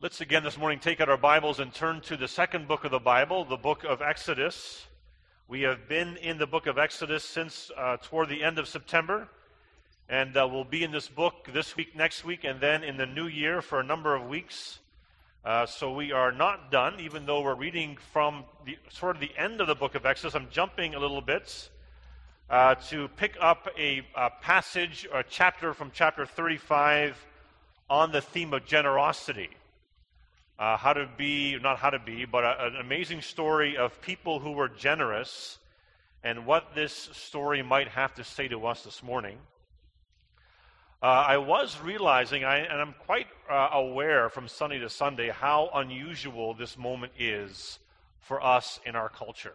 Let's again this morning take out our Bibles and turn to the second book of the Bible, the book of Exodus. We have been in the book of Exodus since toward the end of September, and we'll be in this book this week, next week, and then in the new year for a number of weeks. So we are not done, even though we're reading from sort of the end of the book of Exodus. I'm jumping a little bit to pick up a passage or a chapter from chapter 35 on the theme of generosity. But an amazing story of people who were generous and what this story might have to say to us this morning. I was realizing, and I'm quite aware from Sunday to Sunday, how unusual this moment is for us in our culture.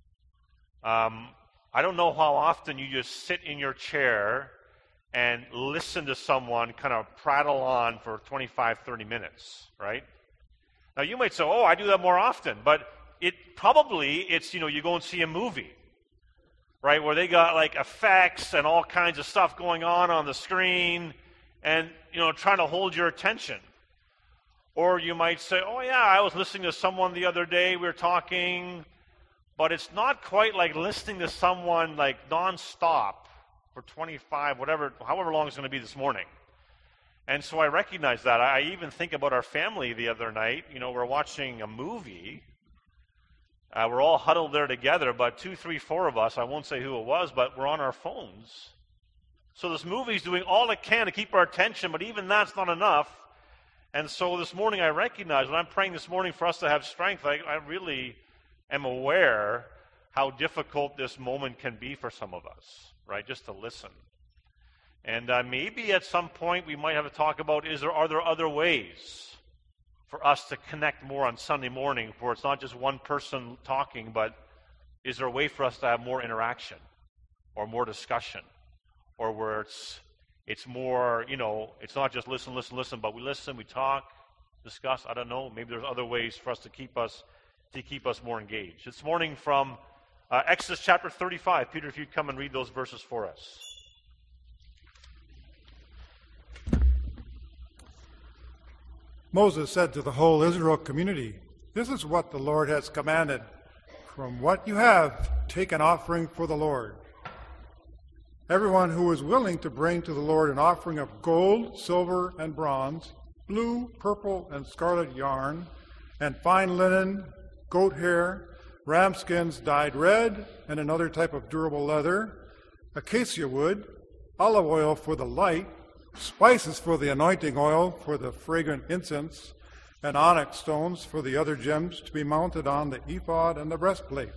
I don't know how often you just sit in your chair and listen to someone kind of prattle on for 25, 30 minutes, right? Now, you might say, oh, I do that more often, but it's you go and see a movie, right, where they got like effects and all kinds of stuff going on the screen and, trying to hold your attention. Or you might say, oh, yeah, I was listening to someone the other day, we were talking, but it's not quite like listening to someone like nonstop for 25, however long it's going to be this morning. And so I recognize that. I even think about our family the other night. We're watching a movie. We're all huddled there together, but 2, 3, 4 of us, I won't say who it was, but we're on our phones. So this movie's doing all it can to keep our attention, but even that's not enough. And so this morning I recognize, when I'm praying this morning for us to have strength, I really am aware how difficult this moment can be for some of us, right, just to listen. And maybe at some point we might have to talk about, are there other ways for us to connect more on Sunday morning where it's not just one person talking, but is there a way for us to have more interaction or more discussion, or where it's more, it's not just listen, but we listen, we talk, discuss. I don't know. Maybe there's other ways for us to keep us more engaged. This morning from Exodus chapter 35. Peter, if you'd come and read those verses for us. Moses said to the whole Israel community, "This is what the Lord has commanded. From what you have, take an offering for the Lord. Everyone who is willing to bring to the Lord an offering of gold, silver, and bronze, blue, purple, and scarlet yarn, and fine linen, goat hair, ram skins dyed red, and another type of durable leather, acacia wood, olive oil for the light, spices for the anointing oil, for the fragrant incense, and onyx stones for the other gems to be mounted on the ephod and the breastplate.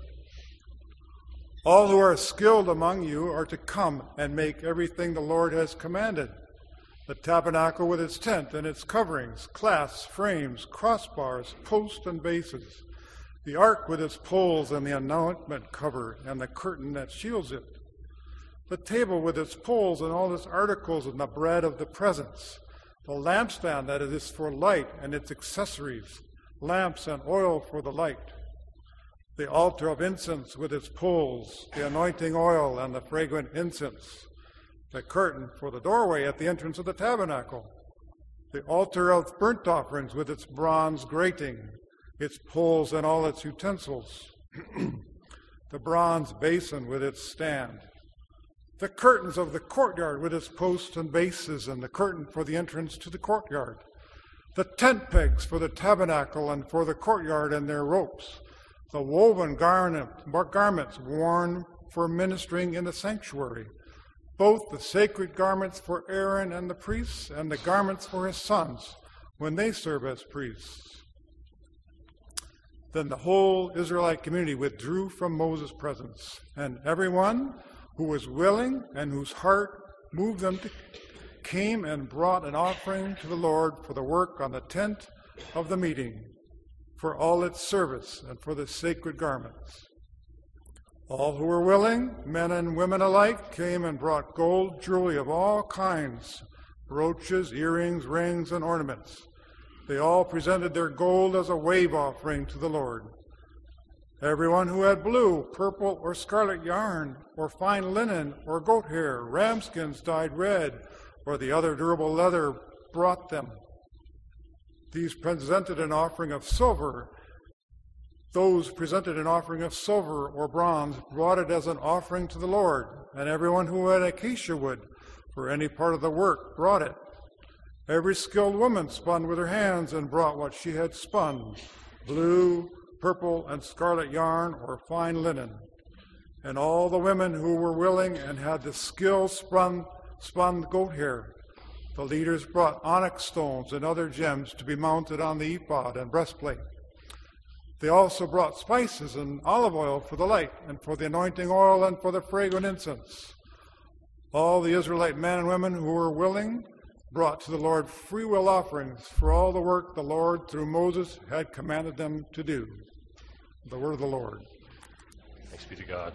All who are skilled among you are to come and make everything the Lord has commanded: the tabernacle with its tent and its coverings, clasps, frames, crossbars, posts, and bases, the ark with its poles and the anointment cover and the curtain that shields it, the table with its poles and all its articles and the bread of the presence, the lampstand that is for light and its accessories, lamps and oil for the light, the altar of incense with its poles, the anointing oil and the fragrant incense, the curtain for the doorway at the entrance of the tabernacle, the altar of burnt offerings with its bronze grating, its poles and all its utensils, the bronze basin with its stand, the curtains of the courtyard with its posts and bases, and the curtain for the entrance to the courtyard, the tent pegs for the tabernacle and for the courtyard and their ropes, the woven garments worn for ministering in the sanctuary, both the sacred garments for Aaron and the priests, and the garments for his sons when they serve as priests." Then the whole Israelite community withdrew from Moses' presence, and everyone who was willing and whose heart moved them came and brought an offering to the Lord for the work on the tent of the meeting, for all its service, and for the sacred garments. All who were willing, men and women alike, came and brought gold jewelry of all kinds, brooches, earrings, rings, and ornaments. They all presented their gold as a wave offering to the Lord. Everyone who had blue, purple, or scarlet yarn, or fine linen, or goat hair, ram skins dyed red, or the other durable leather, brought them. These presented an offering of silver. Those presented an offering of silver or bronze brought it as an offering to the Lord, and everyone who had acacia wood for any part of the work brought it. Every skilled woman spun with her hands and brought what she had spun, blue, purple, and scarlet yarn or fine linen. And all the women who were willing and had the skill spun goat hair. The leaders brought onyx stones and other gems to be mounted on the ephod and breastplate. They also brought spices and olive oil for the light, and for the anointing oil, and for the fragrant incense. All the Israelite men and women who were willing brought to the Lord freewill offerings for all the work the Lord, through Moses, had commanded them to do. The word of the Lord. Thanks be to God.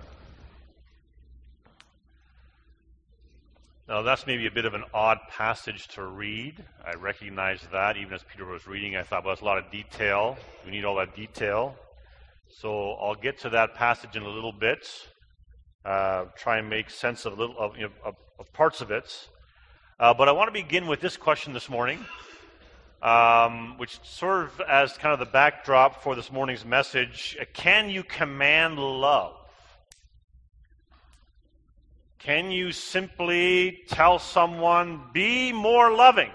Now, that's maybe a bit of an odd passage to read. I recognize that. Even as Peter was reading, I thought, well, there's a lot of detail. We need all that detail. So I'll get to that passage in a little bit. Try and make sense of parts of it. But I want to begin with this question this morning, which serves as kind of the backdrop for this morning's message. Can you command love? Can you simply tell someone, be more loving?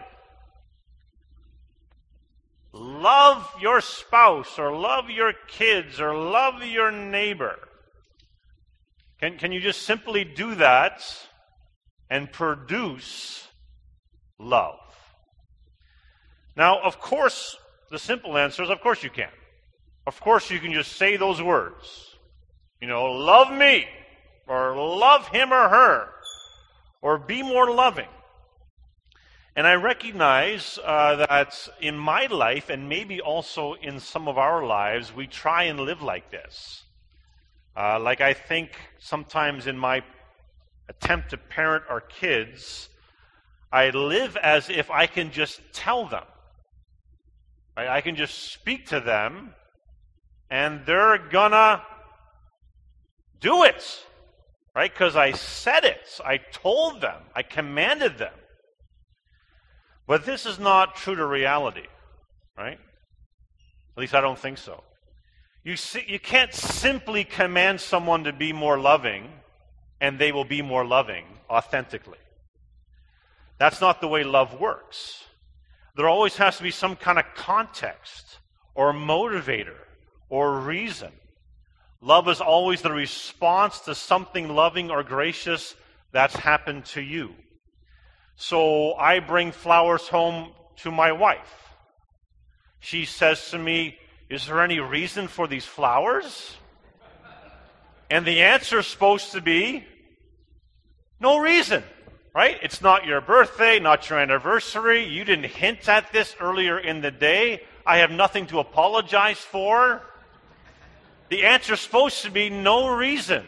Love your spouse, or love your kids, or love your neighbor. Can you just simply do that and produce love? Now, of course, the simple answer is, of course you can. Of course you can just say those words. Love me, or love him or her, or be more loving. And I recognize that in my life, and maybe also in some of our lives, we try and live like this. Like I think sometimes in my attempt to parent our kids, I live as if I can just tell them. Right? I can just speak to them, and they're gonna do it. Right? Because I said it. I told them. I commanded them. But this is not true to reality. Right? At least I don't think so. You can't simply command someone to be more loving and they will be more loving authentically. That's not the way love works. There always has to be some kind of context or motivator or reason. Love is always the response to something loving or gracious that's happened to you. So I bring flowers home to my wife. She says to me, "Is there any reason for these flowers?" And the answer is supposed to be, no reason, right? It's not your birthday, not your anniversary. You didn't hint at this earlier in the day. I have nothing to apologize for. The answer is supposed to be no reason.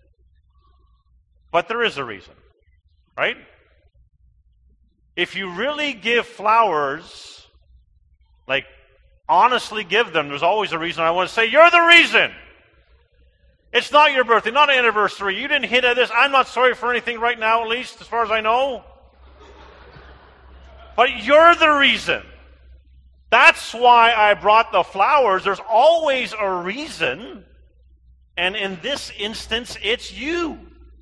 But there is a reason, right? If you really give flowers, like honestly give them, there's always a reason. I want to say, you're the reason. It's not your birthday, not an anniversary. You didn't hint at this. I'm not sorry for anything right now, at least as far as I know. But you're the reason. That's why I brought the flowers. There's always a reason. And in this instance, it's you.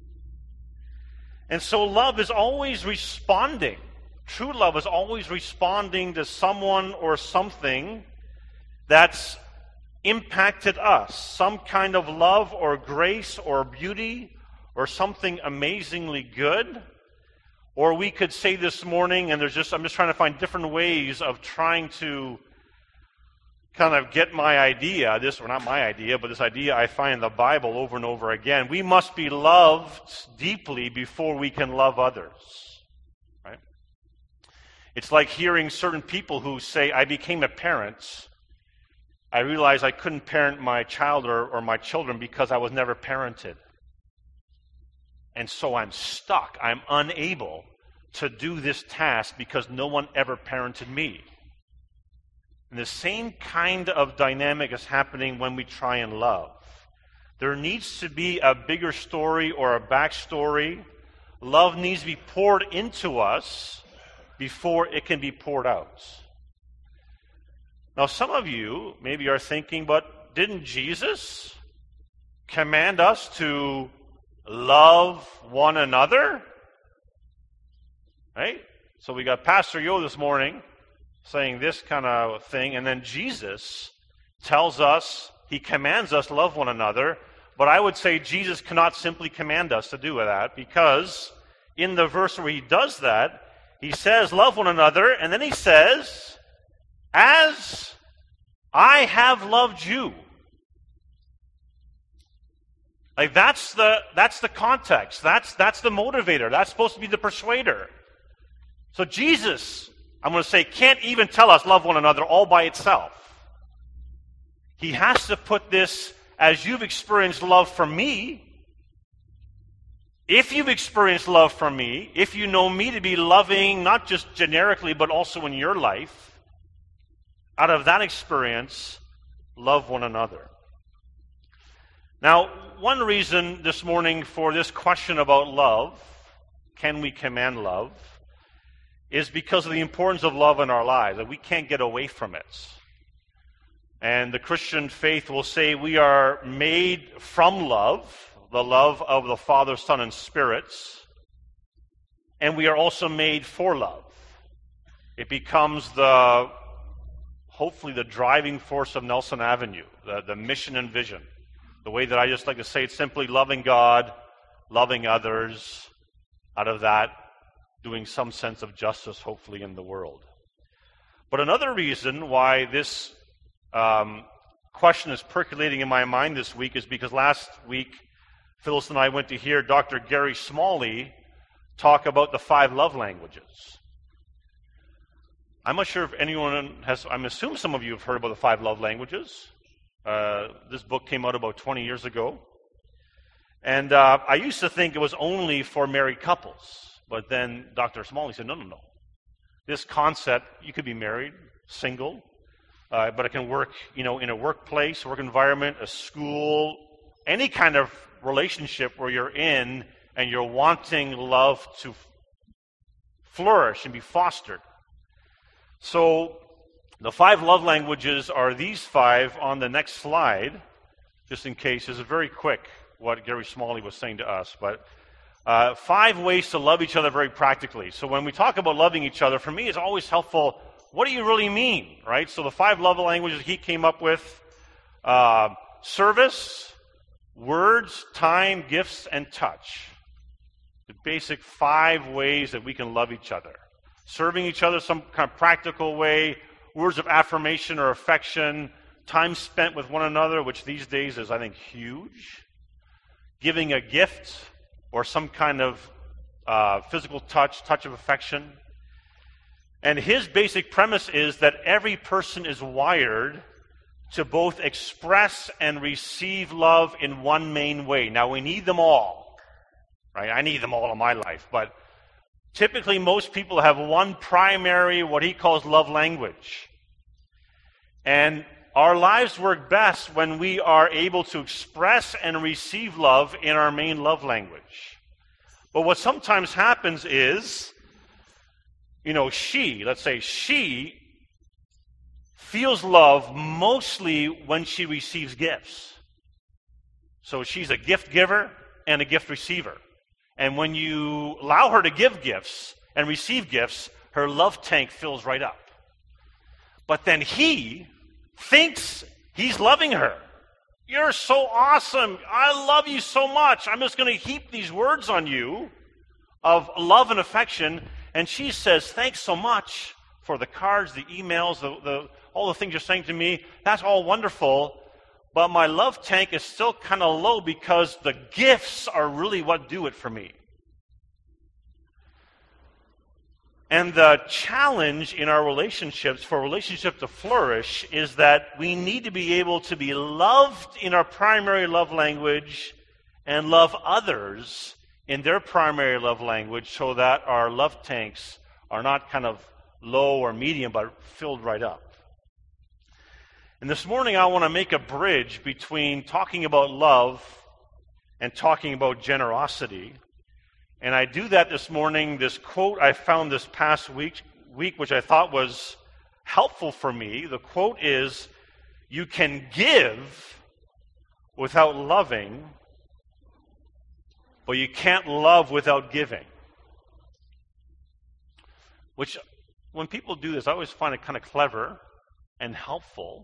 And so love is always responding. True love is always responding to someone or something that's impacted us. Some kind of love or grace or beauty or something amazingly good. Or we could say this morning, and I'm just trying to find different ways of trying to kind of get my idea, not my idea, but this idea I find in the Bible over and over again. We must be loved deeply before we can love others. Right? It's like hearing certain people who say, I became a parent. I realized I couldn't parent my child or my children because I was never parented. And so I'm stuck. I'm unable to do this task because no one ever parented me. And the same kind of dynamic is happening when we try and love. There needs to be a bigger story or a backstory. Love needs to be poured into us before it can be poured out. Now, some of you maybe are thinking, but didn't Jesus command us to love one another? Right? So we got Pastor Yo this morning saying this kind of thing, and then Jesus tells us, he commands us to love one another, but I would say Jesus cannot simply command us to do that, because in the verse where he does that, he says, love one another, and then he says, as I have loved you. Like that's the context. That's the motivator. That's supposed to be the persuader. So Jesus, I'm going to say, can't even tell us love one another all by itself. He has to put this, as you've experienced love from me. If you've experienced love from me, if you know me to be loving, not just generically, but also in your life, out of that experience, love one another. Now, one reason this morning for this question about love, can we command love, is because of the importance of love in our lives, and we can't get away from it. And the Christian faith will say we are made from love, the love of the Father, Son, and Spirit, and we are also made for love. It becomes hopefully the driving force of Nelson Avenue, the mission and vision. The way that I just like to say it simply, loving God, loving others, out of that, doing some sense of justice, hopefully, in the world. But another reason why this question is percolating in my mind this week is because last week, Phyllis and I went to hear Dr. Gary Smalley talk about the 5 love languages. I'm not sure if anyone has, I'm assuming some of you have heard about the 5 love languages. This book came out about 20 years ago. And I used to think it was only for married couples. But then Dr. Smalley said, no. This concept, you could be married, single, but it can work, in a workplace, work environment, a school, any kind of relationship where you're in and you're wanting love to flourish and be fostered. So the 5 love languages are these 5 on the next slide, just in case. This is very quick, what Gary Smalley was saying to us. But 5 ways to love each other very practically. So when we talk about loving each other, for me it's always helpful, what do you really mean, right? So the 5 love languages he came up with, service, words, time, gifts, and touch. The basic 5 ways that we can love each other. Serving each other some kind of practical way, words of affirmation or affection, time spent with one another, which these days is, I think, huge. Giving a gift or some kind of physical touch of affection. And his basic premise is that every person is wired to both express and receive love in one main way. Now, we need them all, right? I need them all in my life, but typically most people have one primary, what he calls love language. And our lives work best when we are able to express and receive love in our main love language. But what sometimes happens is, she feels love mostly when she receives gifts. So she's a gift giver and a gift receiver. And when you allow her to give gifts and receive gifts, her love tank fills right up. But then he thinks he's loving her. You're so awesome. I love you so much. I'm just going to heap these words on you of love and affection. And she says, thanks so much for the cards, the emails, all the things you're saying to me. That's all wonderful. But my love tank is still kind of low because the gifts are really what do it for me. And the challenge in our relationships, for a relationship to flourish, is that we need to be able to be loved in our primary love language and love others in their primary love language so that our love tanks are not kind of low or medium, but filled right up. And this morning I want to make a bridge between talking about love and talking about generosity. And I do that this morning, this quote I found this past week which I thought was helpful for me, the quote is, "You can give without loving, but you can't love without giving." Which, when people do this, I always find it kind of clever and helpful.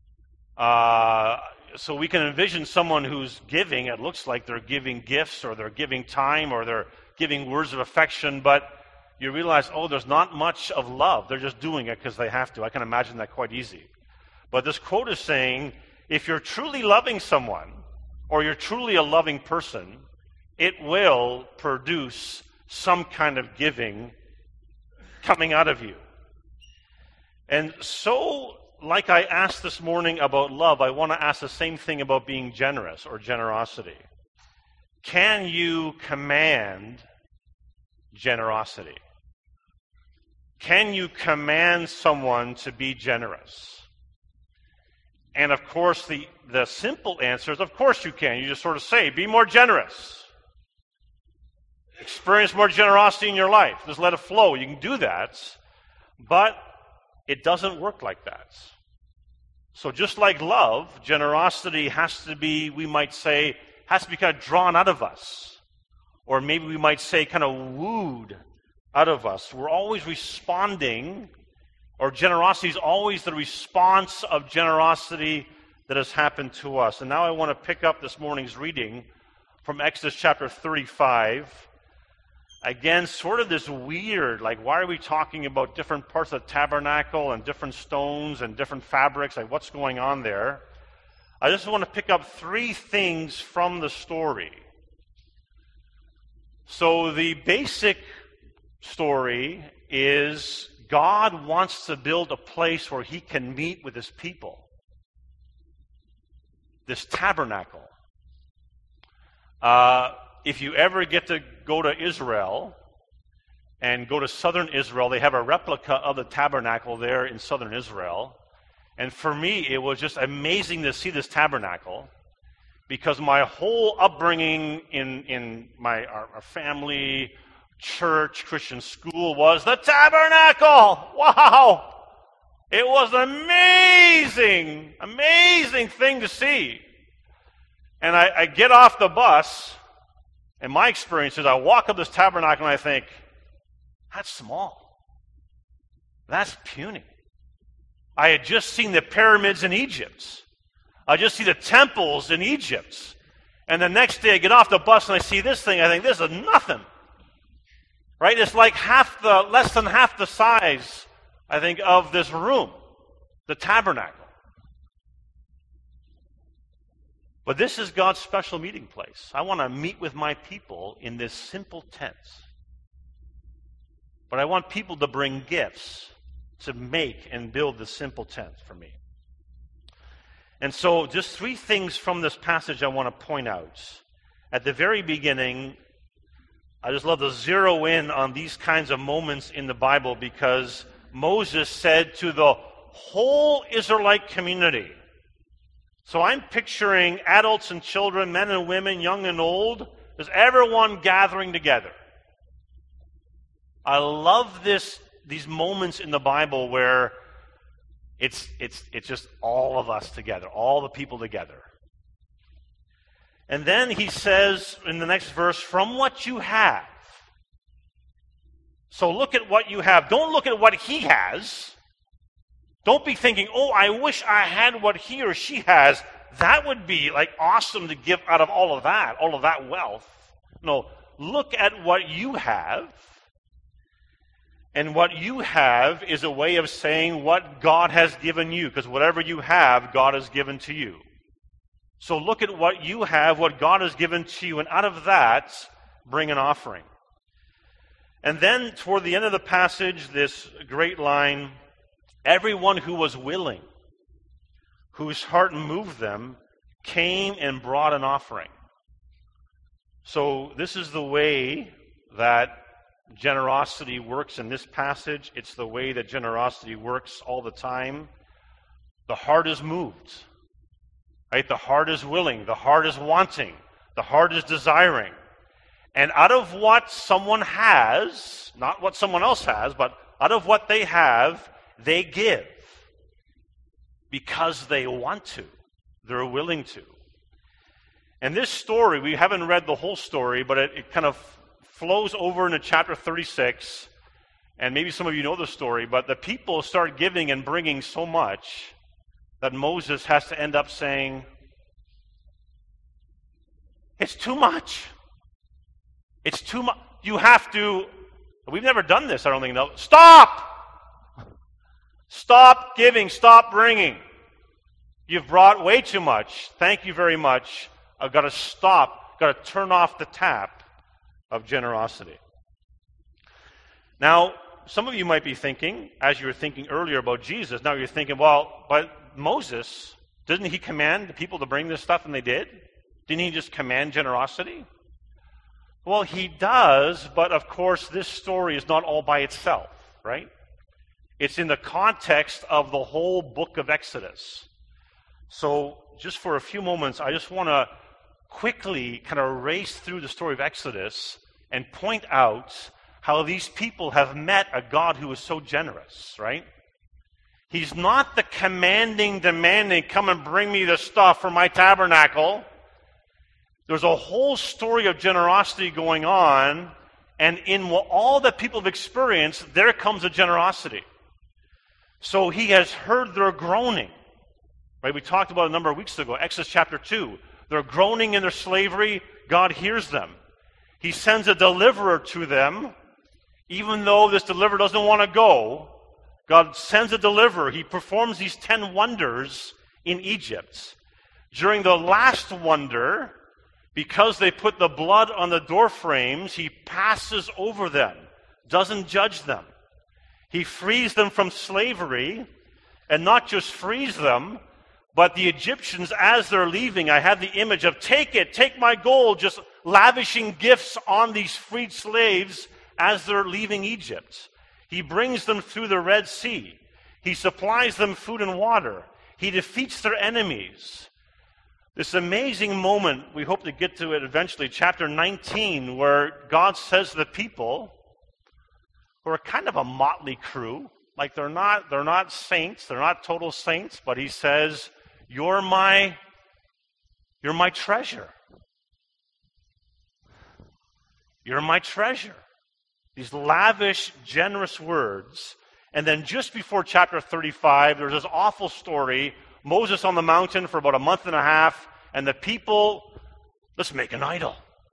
So we can envision someone who's giving. It looks like they're giving gifts, or they're giving time, or they're giving words of affection, but you realize, oh, there's not much of love. They're just doing it because they have to. I can imagine that quite easy. But this quote is saying, if you're truly loving someone, or you're truly a loving person, it will produce some kind of giving coming out of you. And so, like I asked this morning about love, I want to ask the same thing about being generous or generosity. Can you command generosity? Can you command someone to be generous? And of course, the simple answer is, of course you can. You just sort of say, be more generous. Experience more generosity in your life. Just let it flow. You can do that. But it doesn't work like that. So just like love, generosity has to be, we might say, has to be kind of drawn out of us. Or maybe we might say kind of wooed out of us. We're always responding, or generosity is always the response of generosity that has happened to us. And now I want to pick up this morning's reading from Exodus chapter 35. Again, sort of this weird, like, why are we talking about different parts of the tabernacle and different stones and different fabrics? Like, what's going on there? I just want to pick up 3 things from the story. So the basic story is God wants to build a place where he can meet with his people. This tabernacle. If you ever get to go to Israel and go to southern Israel, they have a replica of the tabernacle there in southern Israel. And for me, it was just amazing to see this tabernacle, because my whole upbringing in our family, church, Christian school was the tabernacle. Wow! It was an amazing, amazing thing to see. And I get off the bus, and my experience is I walk up this tabernacle and I think, that's small. That's puny. I had just seen the pyramids in Egypt. I just see the temples in Egypt. And the next day I get off the bus and I see this thing. I think, this is nothing. Right? It's like less than half the size, I think, of this room, the tabernacle. But this is God's special meeting place. I want to meet with my people in this simple tent. But I want people to bring gifts to make and build this simple tent for me. And so just 3 things from this passage I want to point out. At the very beginning, I just love to zero in on these kinds of moments in the Bible, because Moses said to the whole Israelite community. So I'm picturing adults and children, men and women, young and old, there's everyone gathering together. I love these moments in the Bible where it's just all of us together, all the people together. And then he says in the next verse, from what you have. So look at what you have. Don't look at what he has. Don't be thinking, oh, I wish I had what he or she has. That would be like awesome to give out of all of that wealth. No, look at what you have. And what you have is a way of saying what God has given you, because whatever you have, God has given to you. So look at what you have, what God has given to you, and out of that, bring an offering. And then toward the end of the passage, this great line, everyone who was willing, whose heart moved them, came and brought an offering. So this is the way that generosity works in this passage. It's the way that generosity works all the time. The heart is moved. Right? The heart is willing. The heart is wanting. The heart is desiring. And out of what someone has, not what someone else has, but out of what they have, They give because they want to. They're willing to. And this story, we haven't read the whole story, but it kind of flows over into chapter 36. And maybe some of you know the story, but the people start giving and bringing so much that Moses has to end up saying, it's too much. It's too much. You have to, we've never done this, I don't think, no. Stop! Stop giving, stop bringing. You've brought way too much. Thank you very much. I've got to stop, got to turn off the tap of generosity. Now, some of you might be thinking, as you were thinking earlier about Jesus, now you're thinking, well, but Moses, didn't he command the people to bring this stuff, and they did? Didn't he just command generosity? Well, he does, but of course this story is not all by itself, right? It's in the context of the whole book of Exodus. So just for a few moments, I just want to quickly kind of race through the story of Exodus and point out how these people have met a God who is so generous, right? He's not the commanding, demanding, come and bring me the stuff for my tabernacle. There's a whole story of generosity going on, and in all that people have experienced, there comes a generosity. So he has heard their groaning. Right? We talked about it a number of weeks ago, Exodus chapter 2. They're groaning in their slavery. God hears them. He sends a deliverer to them. Even though this deliverer doesn't want to go, God sends a deliverer. He performs these 10 wonders in Egypt. During the last wonder, because they put the blood on the door frames, he passes over them, doesn't judge them. He frees them from slavery, and not just frees them, but the Egyptians, as they're leaving, I have the image of, take it, take my gold, just lavishing gifts on these freed slaves as they're leaving Egypt. He brings them through the Red Sea. He supplies them food and water. He defeats their enemies. This amazing moment, we hope to get to it eventually, chapter 19, where God says to the people, who are kind of a motley crew, like they're not saints, they're not total saints, but he says, you're my treasure. You're my treasure. These lavish, generous words. And then just before chapter 35, there's this awful story. Moses on the mountain for about a month and a half, and the people, let's make an idol.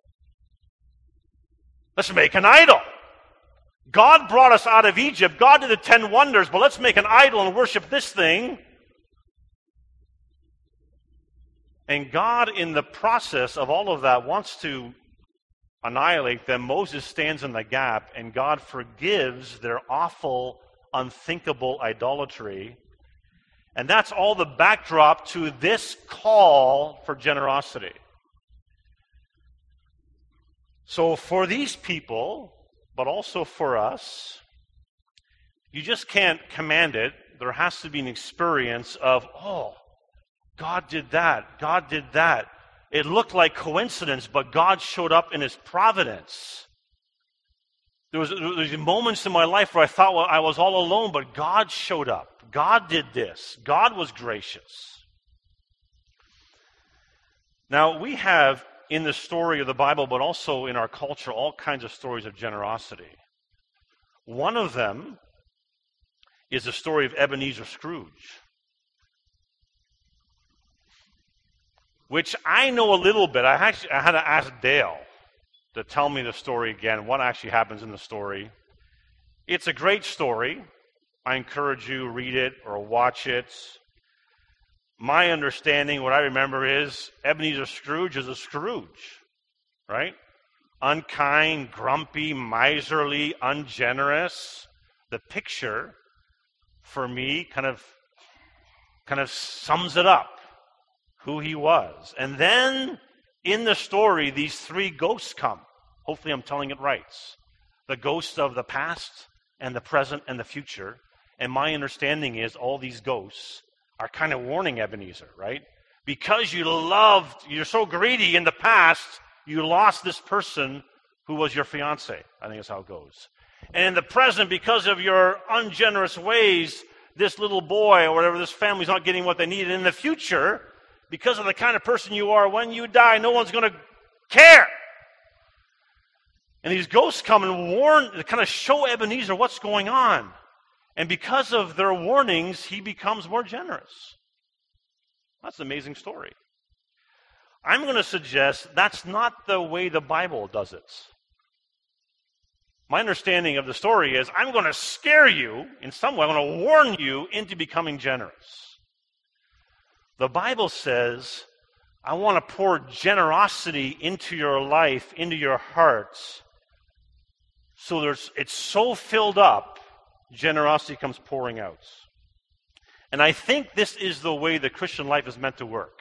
Let's make an idol. God brought us out of Egypt. God did the 10 wonders, but let's make an idol and worship this thing. And God, in the process of all of that, wants to annihilate them. Moses stands in the gap, and God forgives their awful, unthinkable idolatry. And that's all the backdrop to this call for generosity. So for these people, but also for us, you just can't command it. There has to be an experience of, oh, God did that. God did that. It looked like coincidence, but God showed up in his providence. There was moments in my life where I thought, well, I was all alone, but God showed up. God did this. God was gracious. Now, we have in the story of the Bible, but also in our culture, all kinds of stories of generosity. One of them is the story of Ebenezer Scrooge, which I know a little bit. I had to ask Dale to tell me the story again, what actually happens in the story. It's a great story. I encourage you, read it or watch it. My understanding, what I remember is Ebenezer Scrooge is a Scrooge, right? Unkind, grumpy, miserly, ungenerous. The picture, for me, kind of sums it up, who he was. And then, in the story, these 3 ghosts come. Hopefully I'm telling it right. The ghosts of the past and the present and the future. And my understanding is all these ghosts are kind of warning Ebenezer, right? Because you're so greedy in the past, you lost this person who was your fiance. I think that's how it goes. And in the present, because of your ungenerous ways, this little boy or whatever, this family's not getting what they need. And in the future, because of the kind of person you are, when you die, no one's going to care. And these ghosts come and warn, to kind of show Ebenezer what's going on. And because of their warnings, he becomes more generous. That's an amazing story. I'm going to suggest that's not the way the Bible does it. My understanding of the story is I'm going to scare you in some way. I'm going to warn you into becoming generous. The Bible says, I want to pour generosity into your life, into your hearts, so it's so filled up, generosity comes pouring out. And I think this is the way the Christian life is meant to work.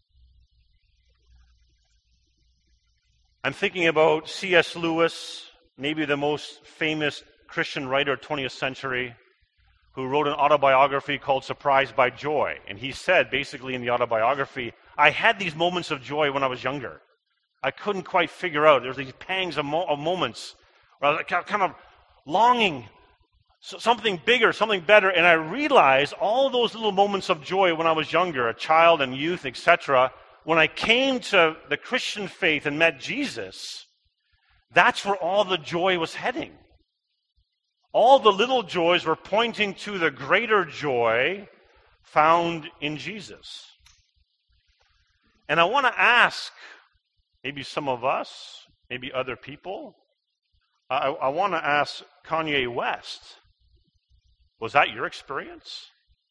I'm thinking about C.S. Lewis, maybe the most famous Christian writer of the 20th century, who wrote an autobiography called Surprised by Joy. And he said, basically in the autobiography, I had these moments of joy when I was younger. I couldn't quite figure out. There were these pangs of moments where I was kind of longing something bigger, something better. And I realized all those little moments of joy when I was younger, a child and youth, etc., when I came to the Christian faith and met Jesus, that's where all the joy was heading. All the little joys were pointing to the greater joy found in Jesus. And I want to ask, maybe some of us, maybe other people, I want to ask Kanye West, was that your experience?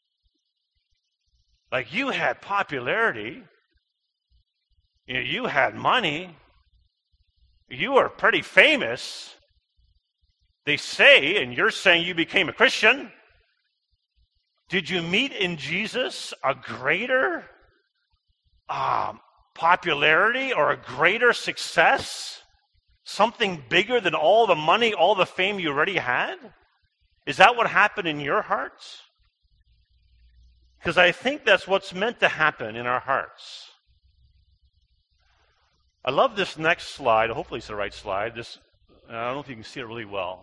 Like, you had popularity, you had money, you were pretty famous. They say, and you're saying you became a Christian. Did you meet in Jesus a greater popularity or a greater success? Something bigger than all the money, all the fame you already had? Is that what happened in your hearts? Because I think that's what's meant to happen in our hearts. I love this next slide. Hopefully it's the right slide. I don't know if you can see it really well.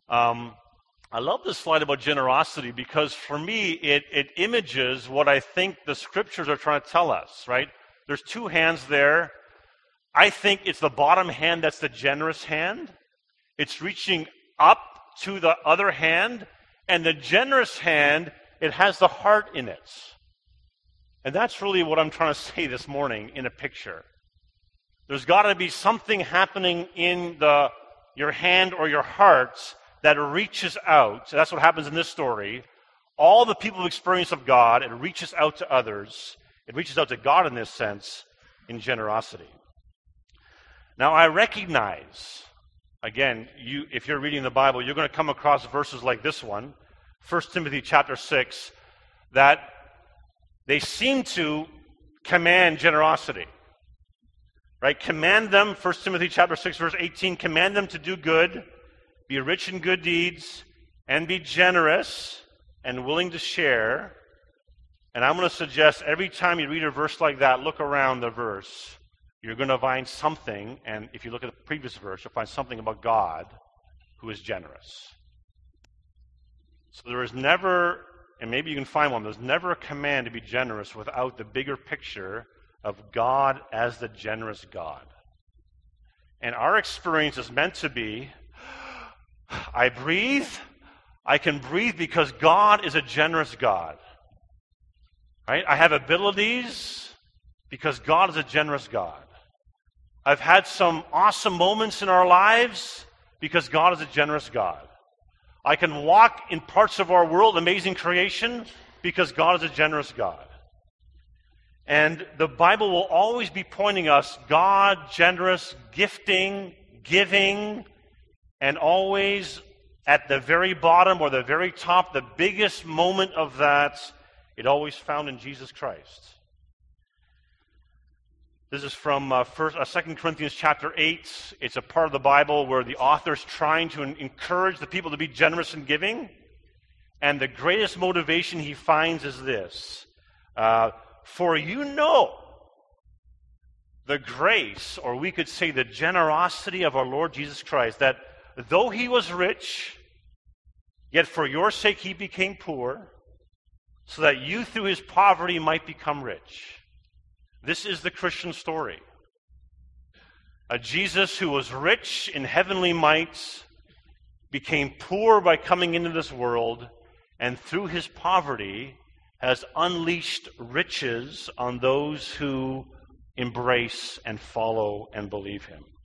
I love this slide about generosity because for me, it images what I think the scriptures are trying to tell us, right? There's two hands there. I think it's the bottom hand that's the generous hand. It's reaching up to the other hand, and the generous hand, it has the heart in it. And that's really what I'm trying to say this morning in a picture. There's got to be something happening in your hand or your heart that reaches out. So that's what happens in this story. All the people of experience of God, it reaches out to others. It reaches out to God in this sense, in generosity. Now, I recognize, again, if you're reading the Bible, you're going to come across verses like this one, 1 Timothy chapter 6, that they seem to command generosity. Right? Command them, 1 Timothy chapter 6, verse 18, command them to do good, be rich in good deeds, and be generous and willing to share. And I'm going to suggest every time you read a verse like that, look around the verse. You're going to find something, and if you look at the previous verse, you'll find something about God who is generous. So there is never, and maybe you can find one, there's never a command to be generous without the bigger picture of God as the generous God. And our experience is meant to be, I breathe, I can breathe because God is a generous God. Right? I have abilities because God is a generous God. I've had some awesome moments in our lives because God is a generous God. I can walk in parts of our world, amazing creation, because God is a generous God. And the Bible will always be pointing us, God, generous, gifting, giving, and always at the very bottom or the very top, the biggest moment of that, it always found in Jesus Christ. This is from 2 Corinthians chapter 8. It's a part of the Bible where the author's trying to encourage the people to be generous in giving. And the greatest motivation he finds is this. For you know the grace, or we could say the generosity of our Lord Jesus Christ, that though he was rich, yet for your sake he became poor, so that you through his poverty might become rich. This is the Christian story. A Jesus who was rich in heavenly might became poor by coming into this world, and through his poverty has unleashed riches on those who embrace and follow and believe him.